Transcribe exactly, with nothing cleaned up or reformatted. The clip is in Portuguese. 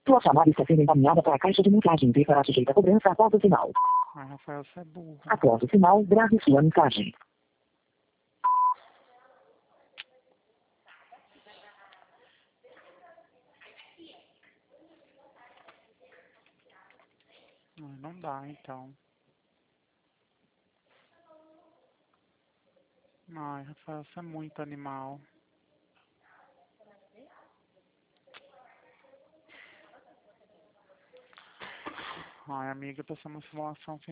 Sua chamada está sendo encaminhada para a caixa de mensagem e será sujeita a cobrança após o sinal. Ai, Rafael, você é burro. Após o sinal, grave sua mensagem. Ai, não dá, então. Ai, Rafael, você é muito animal. Ai, amiga, tô sendo uma simulação sem